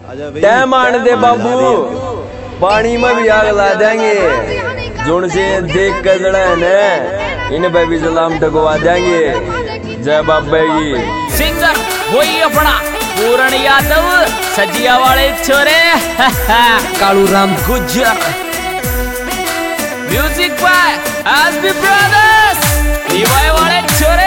Time आने दे बाबू, पानी में भी आग ला देंगे। जुन से देख कर जड़ा है ने इन पे भी सलाम ठगवा देंगे। जय बाबा की। सिंगर वही अपना पूरण यादव, सजिया वाले छोरे Kalu Ram Gujjar. Music by SB Brothers, दीवाए वाले छोरे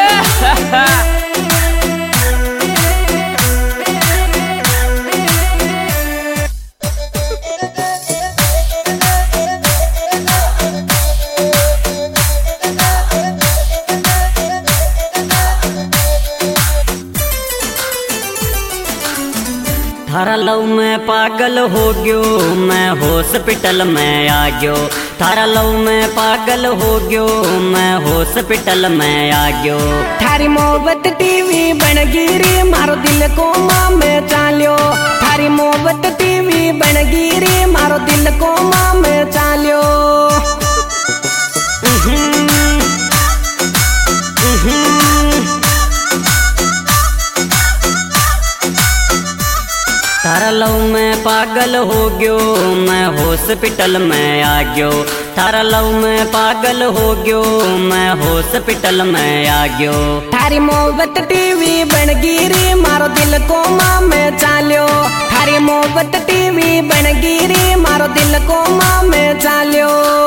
थारा लव में पागल हो गयो, मैं हॉस्पिटल में आ गयो। थारा लव में पागल हो गयो, मैं हॉस्पिटल में आ गयो। थारी मोहब्बत टीवी बन गिरी, मारो दिल को माँ में चालियो। थारी मोहब्बत टीवी बन गिरी, मारो दिल को माँ में चालियो। थारा लव में पागल हो गयो, मैं हॉस्पिटल में आ गयो। थारा लव में पागल हो गयो, मैं हॉस्पिटल में आ गयो। थारी मोहब्बत टीवी बन गिरी, मारो दिल को माँ में चालियो। थारी मोहब्बत टीवी बन गिरी, मारो दिल को माँ में चालियो।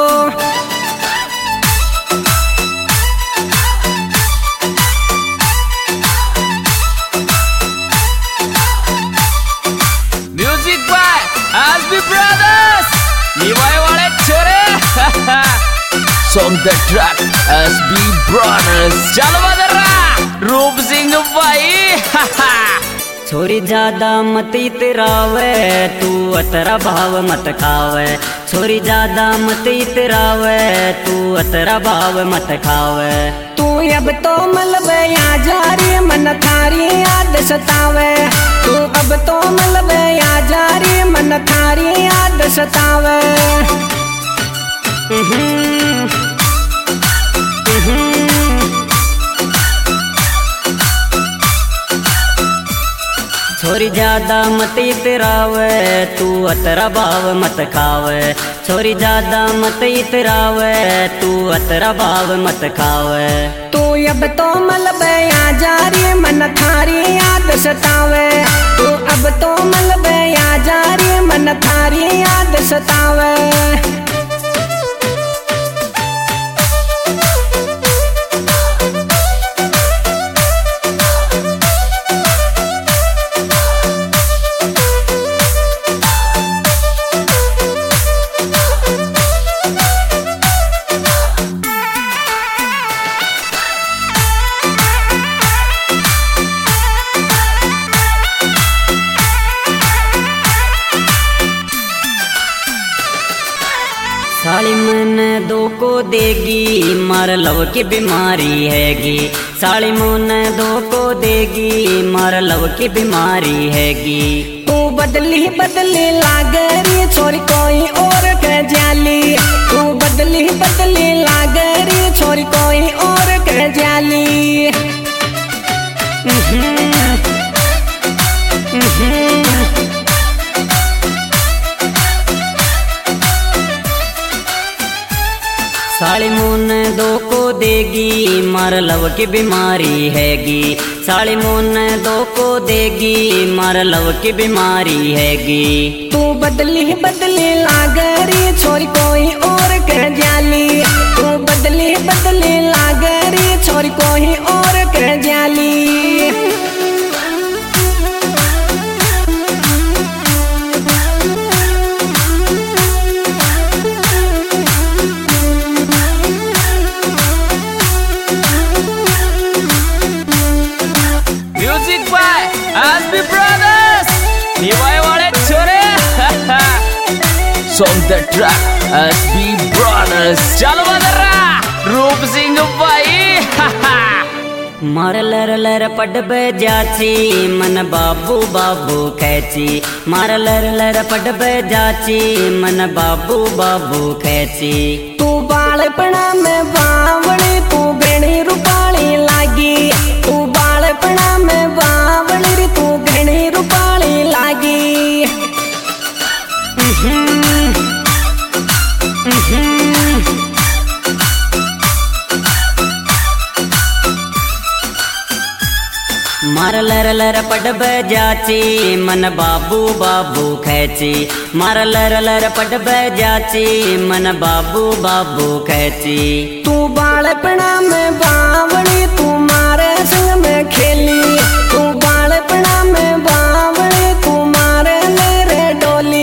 एसबी ब्रदर्स, दीवाए वाले छोरे song the track SB Brothers. चल बदरा रूप सिंह भाई छोरी ज्यादा मत इतरावे, तू अतरा भाव मत खावे। छोरी ज्यादा मत इतरावे, तू अतरा भाव मत खावे। तू अब तो मलबे आ जा रे, मन थारी याद सतावे। तू अब तो मलबे आ जा रे, मन थारी याद सतावे। छोरी ज्यादा मत इतरावे, तू अतरा भाव मत खावे। छोरी ज्यादा मत इतरावे, तू अतरा भाव मत खावे। तू अब तो मलबे आ जा रे, मन थारी याद सतावे। तू अब तो मलबे आ जा रे, मन थारी याद सतावे। साली मन दो को देगी, मार लव की बीमारी हैगी। साली मन दो को देगी, मार लव की बीमारी हैगी। तू बदली बदली लागरी, छोरी कोई और के जाली। तू बदली बदली लागरी, छोरी कोई और के जाली। साली मुन दो को देगी, मार लव की बीमारी हैगी। साली मुन दो को देगी, मार लव की बीमारी हैगी। तू बदली बदली लागरी, छोरी कोई और के जाली। तू बदली बदली लागरी, छोरी कोई और के जाली। एसबी ब्रदर्स, दीवाए वाले छोरे song the track SB Brothers. चल बदरा रूप सिंह भाई मार लर लर पड बे जाची, मन बाबू बाबू खेची। मार लर लर पड बे जाची, मन बाबू बाबू खेची। तू बालपणा में बावली, तू घणी रूपाली लागी। तू बालपणा में बावली, तू घणी रूपाली लागी। मार लर पट बजाची मन बाबू बाबू खैची मार लर लर पट बजाची मन बाबू बाबू खैची। तू बालपना में बावली तू मारे संग में खेली तू बालपना में बावली तू मारे मेरे डोली।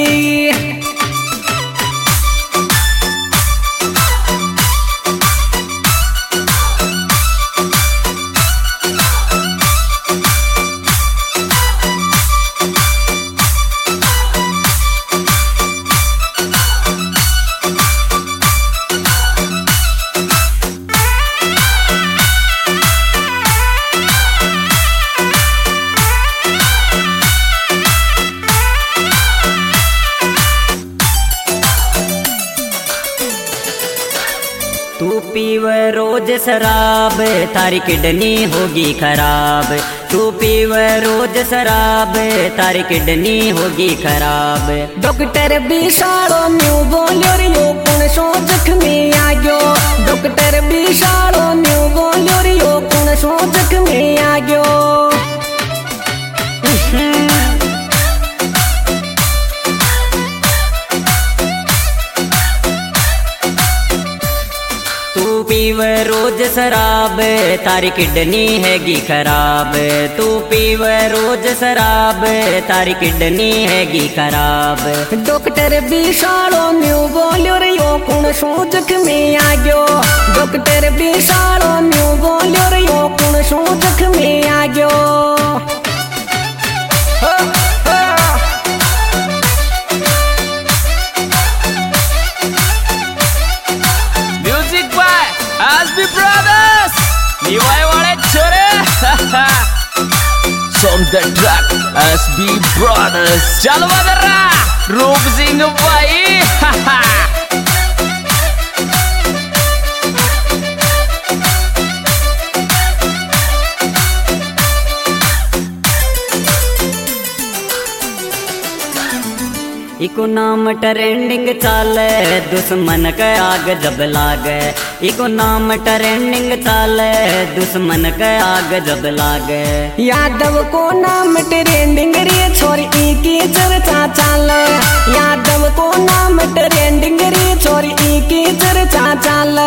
तू पीव रोज शराब तारी किडनी होगी खराब। तू पीव रोज शराब तारी किडनी होगी खराब। डॉक्टर बिशालो न्यू बोलियो रे यो कौन सो जख्मी आ गयो। डॉक्टर बिशालो न्यू बोलियो रे यो कौन सो जख्मी आ गयो। तू पीव रोज शराब तारी किडनी हैगी खराब। तू पीव रोज शराब तारी किडनी हैगी खराब। डॉक्टर बिशालो न्यू बोलियो रे यो कौन सो जख्मी आ गयो। डॉक्टर बिशालो न्यू बोलियो रे यो कौन सो जख्मी आ गयो। म्यूजिक बाय एसबी ब्रदर्स निवाय वाले छोरे song the track SB Brothers चलो बदरा रूप सिंह भाई इको नाम ट्रेंडिंग चाले दुश्मन के आग जब लागे। इको नाम ट्रेंडिंग चाले दुश्मन के आग जब लागे। यादव को नाम ट्रेंडिंग रे छोरी की चर्चा चाले। यादव को नाम ट्रेंडिंग रे छोरी की चर्चा चाले।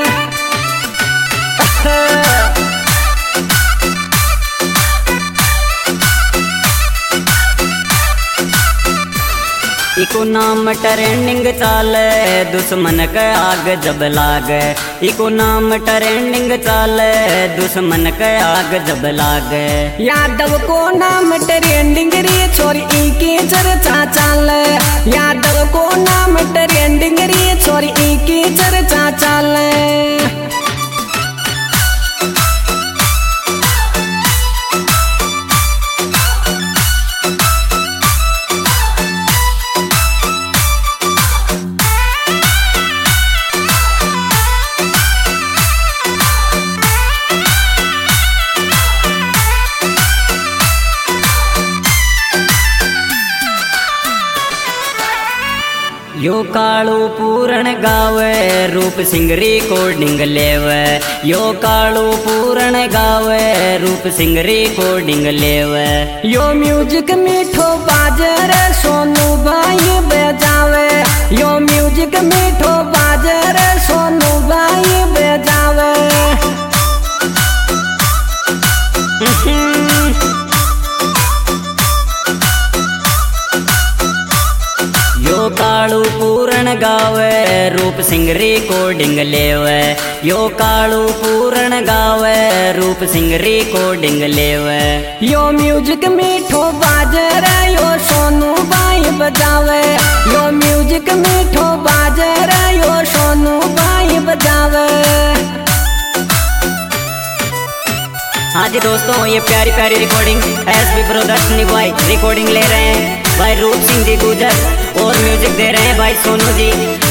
इको नाम ट्रेंडिंग चाले दुश्मन के आग जब लागे। इको नाम ट्रेंडिंग चाले दुश्मन के आग जब लागे। यादव को नाम ट्रेंडिंग रे छोरी की चर्चा चाले। यादव को नाम ट्रेंडिंग रे छोरी की चर्चा चाले। यो काळू पूरण गावे रूप सिंह रिकॉर्डिंग लेवे। यो काळू पूरण गावे रूप सिंह रिकॉर्डिंग लेवे। यो म्यूजिक मीठो बाजर सोनू भाई बजावे। यो म्यूजिक मीठो बाजर सोनू भाई बजावे। यो काळू पूरण गावे रूप सिंह रिकॉर्डिंग लेवे। यो काळू पूरण गावे रूप सिंह रिकॉर्डिंग लेवे। यो म्यूजिक मीठो बाजर यो सोनू भाई बजावे। यो म्यूजिक मीठो बाजर यो सोनू भाई बजावे। हाँ जी दोस्तों, ये प्यारी प्यारी रिकॉर्डिंग एसबी ब्रदर्स निभाई रिकॉर्डिंग ले रहे हैं भाई रूप सिंह जी गुजर और म्यूजिक दे रहे हैं भाई सोनू जी।